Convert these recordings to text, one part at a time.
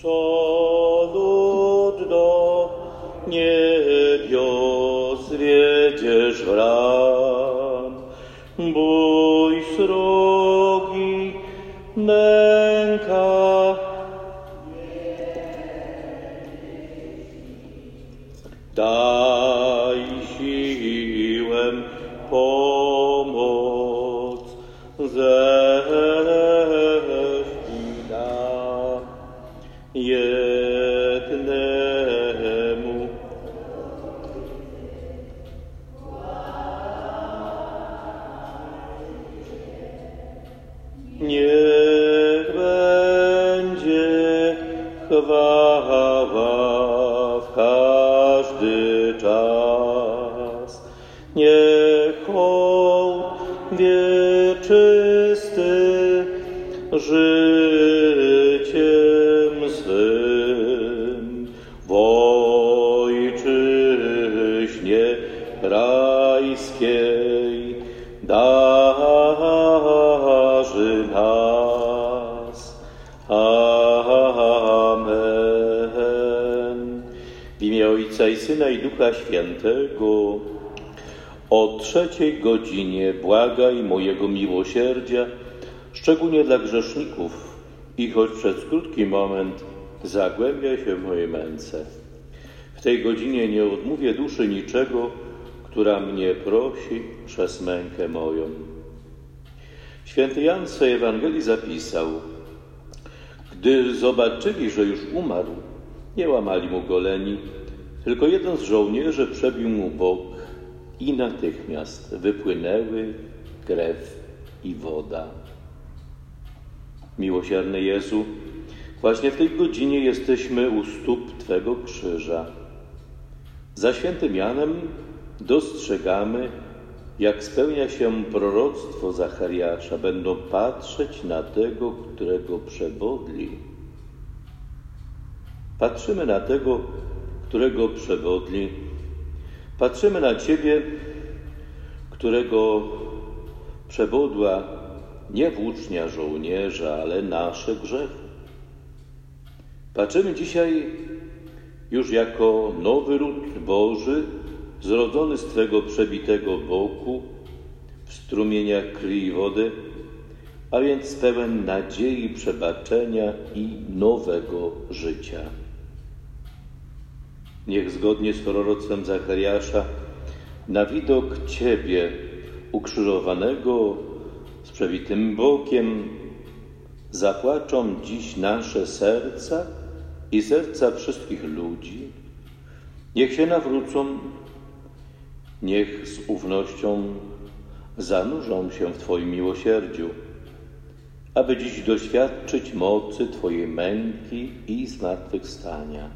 Co lud do niebios wiedziesz wran, bój srogi nęka. Daj siłę, pomoc zechci da jednemu. Niech będzie chwała w każdy czas, niech hołd wieczysty życiem swym w ojczyźnie rajskiej darzy nas. Amen. W imię Ojca i Syna i Ducha Świętego. O 3:00 godzinie błagaj mojego miłosierdzia, szczególnie dla grzeszników, i choć przez krótki moment zagłębia się w mojej męce. W tej godzinie nie odmówię duszy niczego, która mnie prosi przez mękę moją. Święty Jan w swej Ewangelii zapisał: gdy zobaczyli, że już umarł, nie łamali mu goleni, tylko jeden z żołnierzy przebił mu bok i natychmiast wypłynęły krew i woda. Miłosierny Jezu, właśnie w tej godzinie jesteśmy u stóp Twego krzyża. Za świętym Janem dostrzegamy, jak spełnia się proroctwo Zachariasza. Będą patrzeć na tego, którego przewodli. Patrzymy na tego, którego przewodli. Patrzymy na Ciebie, którego przewodła nie włócznia żołnierza, ale nasze grzechy. Patrzymy dzisiaj już jako nowy ród Boży, zrodzony z Twego przebitego boku, w strumieniach krwi i wody, a więc pełen nadziei, przebaczenia i nowego życia. Niech zgodnie z proroctwem Zachariasza na widok Ciebie ukrzyżowanego z przebitym bokiem zapłaczą dziś nasze serca i serca wszystkich ludzi. Niech się nawrócą, niech z ufnością zanurzą się w Twoim miłosierdziu, aby dziś doświadczyć mocy Twojej męki i zmartwychwstania.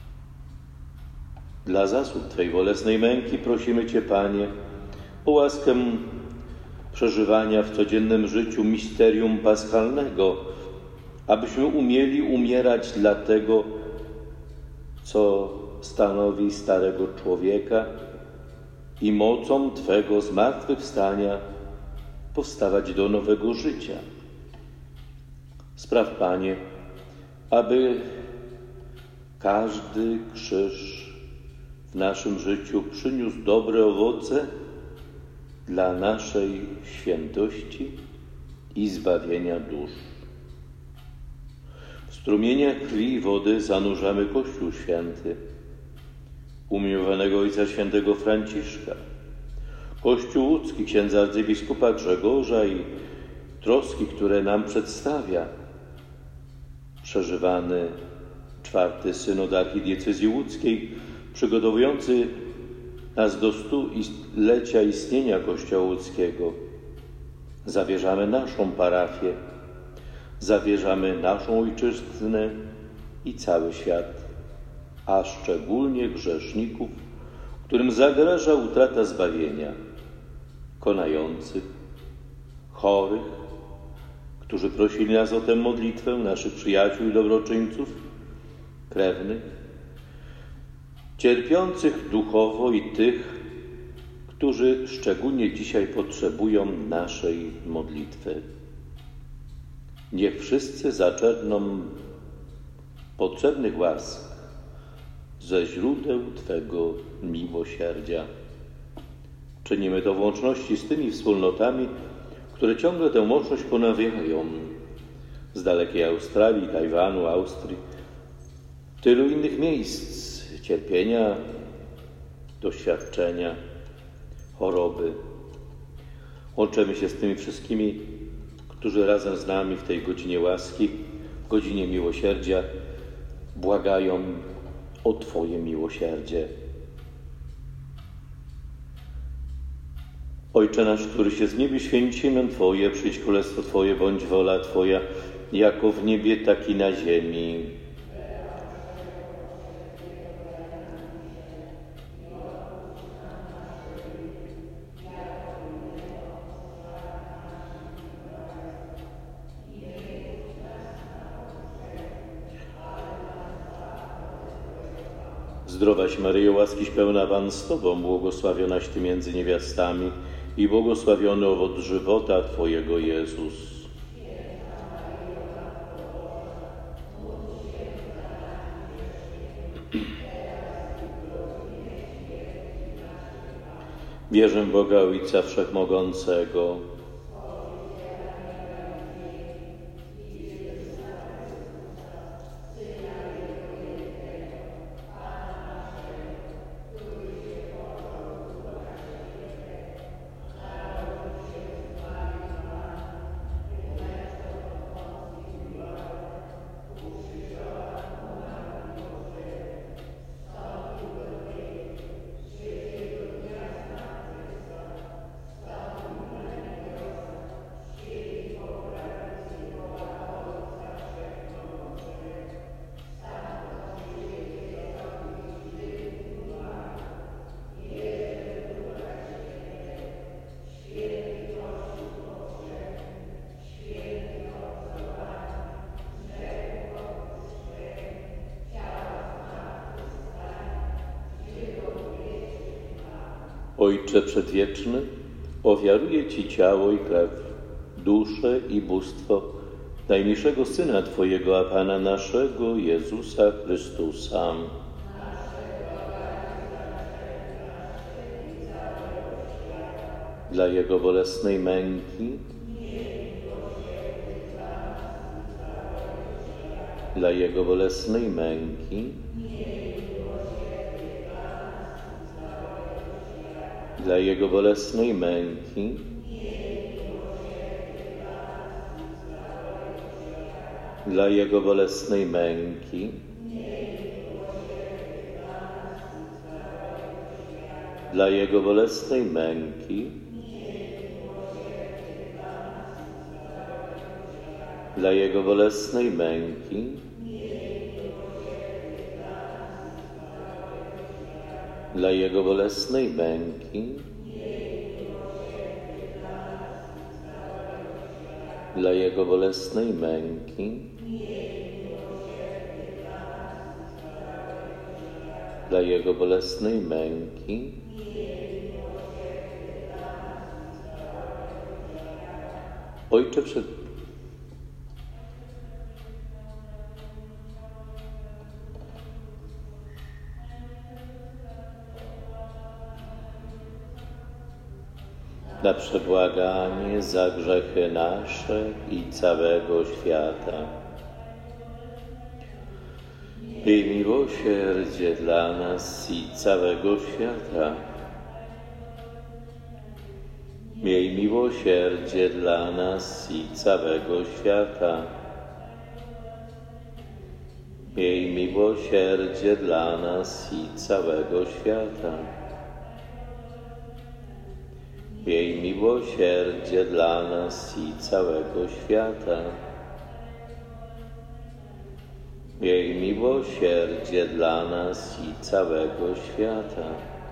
Dla zasług Twojej bolesnej męki prosimy Cię, Panie, o łaskę przeżywania w codziennym życiu misterium paschalnego, abyśmy umieli umierać dla tego, co stanowi starego człowieka, i mocą Twego zmartwychwstania powstawać do nowego życia. Spraw, Panie, aby każdy krzyż w naszym życiu przyniósł dobre owoce dla naszej świętości i zbawienia dusz. W strumieniach krwi i wody zanurzamy Kościół Święty, umiłowanego Ojca Świętego Franciszka, Kościół łódzki księdza arcybiskupa Grzegorza i troski, które nam przedstawia przeżywany 4. synod archidiecezji łódzkiej, przygotowujący nas do 100-lecia istnienia Kościoła łódzkiego. Zawierzamy naszą parafię, zawierzamy naszą ojczyznę i cały świat, a szczególnie grzeszników, którym zagraża utrata zbawienia, konających, chorych, którzy prosili nas o tę modlitwę, naszych przyjaciół i dobroczyńców, krewnych, cierpiących duchowo i tych, którzy szczególnie dzisiaj potrzebują naszej modlitwy. Niech wszyscy zaczerpną potrzebnych łask ze źródeł Twego miłosierdzia. Czynimy to w łączności z tymi wspólnotami, które ciągle tę łączność ponawiają. Z dalekiej Australii, Tajwanu, Austrii, tylu innych miejsc cierpienia, doświadczenia, choroby. Łączymy się z tymi wszystkimi, którzy razem z nami w tej godzinie łaski, godzinie miłosierdzia błagają o Twoje miłosierdzie. Ojcze nasz, któryś jest w niebie, święć się imię Twoje, przyjdź królestwo Twoje, bądź wola Twoja, jako w niebie, tak i na ziemi. Zdrowaś Maryjo, łaskiś pełna, Pan z Tobą, błogosławionaś Ty między niewiastami i błogosławiony owoc żywota Twojego, Jezus. Wierzę w Boga Ojca Wszechmogącego, Ojcze Przedwieczny, ofiaruję Ci ciało i krew, duszę i bóstwo najmilszego Syna Twojego, a Pana naszego, Jezusa Chrystusa. Dla Jego bolesnej męki, dla Jego bolesnej męki, dla Jego bolesnej męki, dla Jego bolesnej męki, dla Jego bolesnej męki, dla Jego bolesnej męki, dla Jego bolesnej męki, dla Jego bolesnej męki, dla Jego bolesnej męki, Ojcze na przebłaganie za grzechy nasze i całego świata. Miej miłosierdzie dla nas i całego świata. Miej miłosierdzie dla nas i całego świata. Miej miłosierdzie dla nas i całego świata. Miej miłosierdzie dla nas i całego świata. Miej miłosierdzie dla nas i całego świata.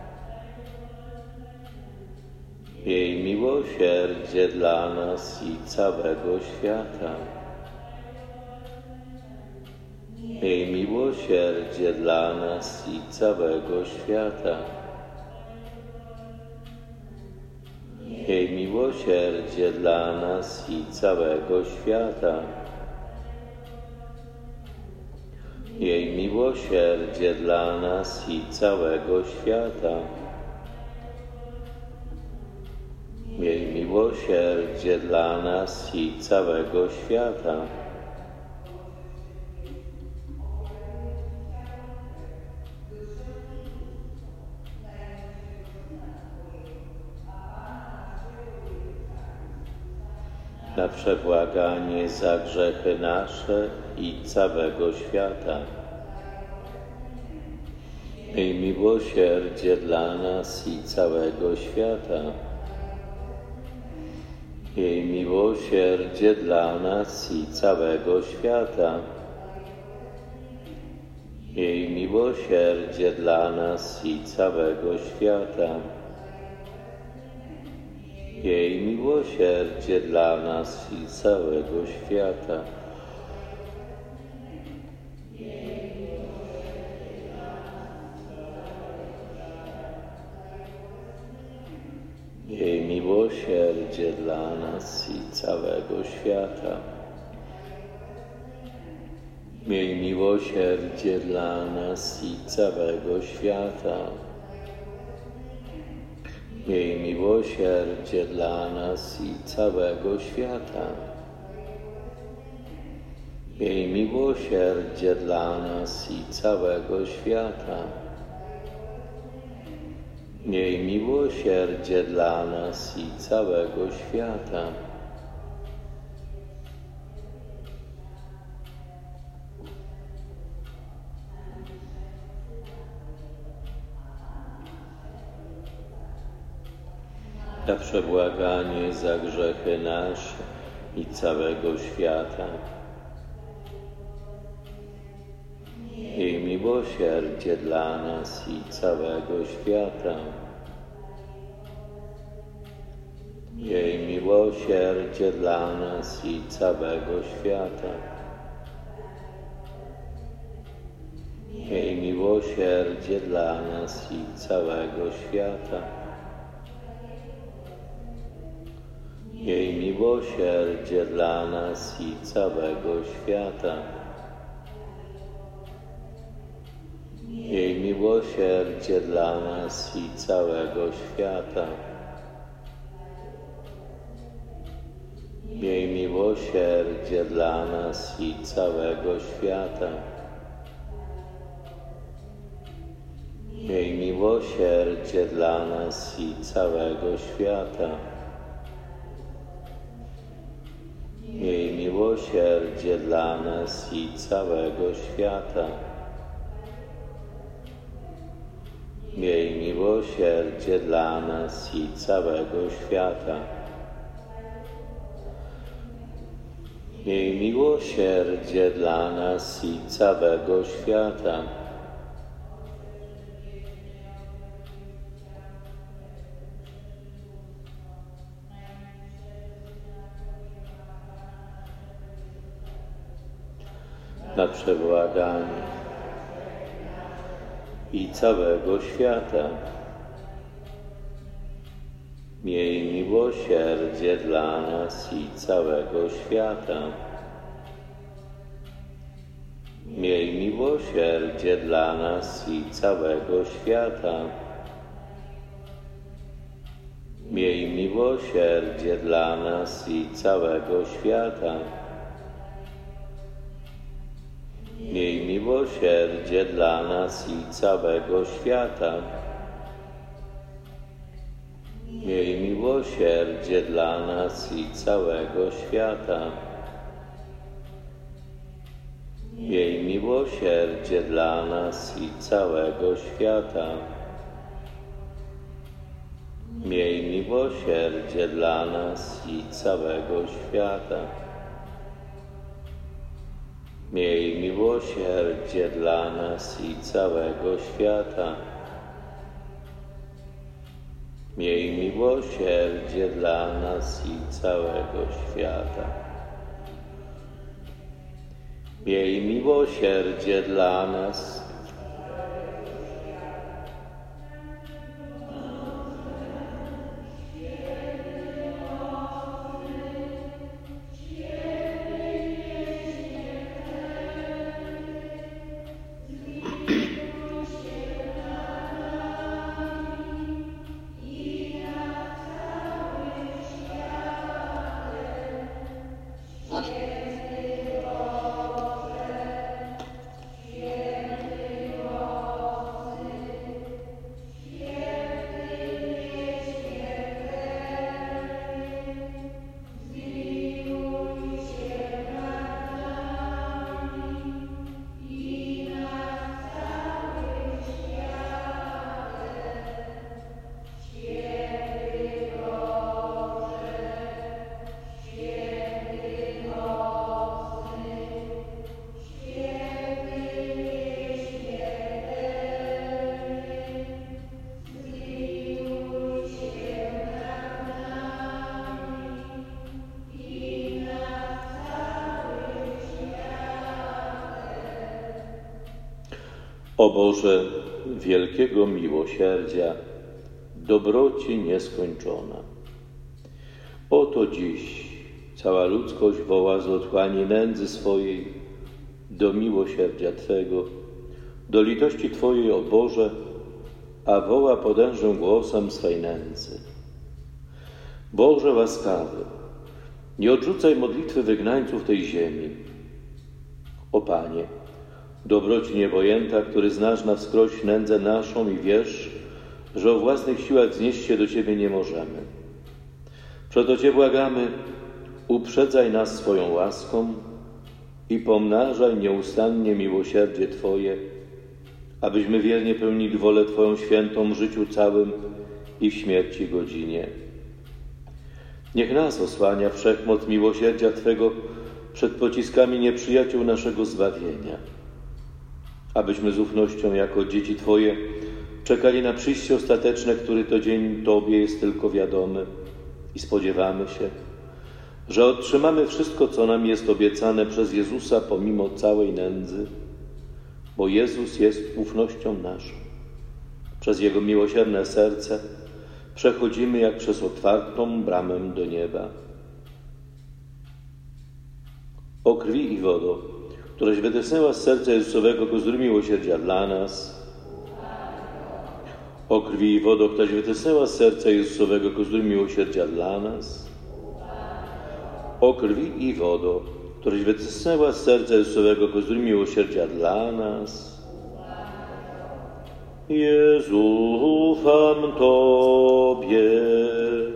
Miej miłosierdzie dla nas i całego świata. Miej miłosierdzie dla nas i całego świata. Miej miłosierdzie dla nas i całego świata. Miej miłosierdzie dla nas i całego świata. Miej miłosierdzie dla nas i całego świata. Na przebłaganie za grzechy nasze i całego świata. Miej miłosierdzie dla nas i całego świata. Miej miłosierdzie dla nas i całego świata. Miej miłosierdzie dla nas i całego świata. Jej miłosierdzie dla nas i całego świata. Jej miłosierdzie dla nas i całego świata. Miej miłosierdzie dla nas i całego świata. Miej miłosierdzie dla nas i całego świata. Miej miłosierdzie dla nas i całego świata. Miej miłosierdzie dla nas i całego świata. Na przebłaganie za grzechy nasze i całego świata. Miej miłosierdzie dla nas i całego świata. Miej miłosierdzie dla nas i całego świata. Miej miłosierdzie dla nas i całego świata. Miej miłosierdzie dla nas i całego świata. Miej miłosierdzie dla nas i całego świata. Miej miłosierdzie dla nas i całego świata. Miej miłosierdzie dla nas i całego świata. Miej miłosierdzie dla nas i całego świata. Miej miłosierdzie dla nas i całego świata. Miej miłosierdzie dla nas i całego świata. Na przebłaganie i całego świata. Miej miłosierdzie dla nas i całego świata. Miej miłosierdzie dla nas i całego świata. Miej miłosierdzie dla nas i całego świata. Miej miłosierdzie dla nas i całego świata. Miej miłosierdzie dla nas i całego świata. Miej miłosierdzie dla nas i całego świata. Miej miłosierdzie dla nas i całego świata. Miej miłosierdzie dla nas i całego świata. Miej miłosierdzie dla nas i całego świata. Miej miłosierdzie dla nas. O Boże wielkiego miłosierdzia, dobroci nieskończona. Oto dziś cała ludzkość woła z otchłani nędzy swojej do miłosierdzia Twego, do litości Twojej, o Boże, a woła potężnym głosem swej nędzy. Boże łaskawy, nie odrzucaj modlitwy wygnańców tej ziemi. O Panie, dobroci niepojęta, który znasz na wskroś nędzę naszą i wiesz, że o własnych siłach znieść się do Ciebie nie możemy. Przeto Cię błagamy, uprzedzaj nas swoją łaską i pomnażaj nieustannie miłosierdzie Twoje, abyśmy wiernie pełnili wolę Twoją świętą w życiu całym i w śmierci godzinie. Niech nas osłania wszechmoc miłosierdzia Twego przed pociskami nieprzyjaciół naszego zbawienia, abyśmy z ufnością jako dzieci Twoje czekali na przyjście ostateczne, który to dzień Tobie jest tylko wiadomy i spodziewamy się, że otrzymamy wszystko, co nam jest obiecane przez Jezusa pomimo całej nędzy, bo Jezus jest ufnością naszą. Przez Jego miłosierne serce przechodzimy jak przez otwartą bramę do nieba. O krwi i wodo, któraś wytysnęła z serca Jezusowego kozły miłosierdzia dla nas. O krwi i wodo, któraś wytysnęła z serca Jezusowego kozły miłosierdzia dla nas. O krwi i wodo, któraś wytysnęła z serca Jezusowego kozły miłosierdzia dla nas. Jezu, ufam Tobie.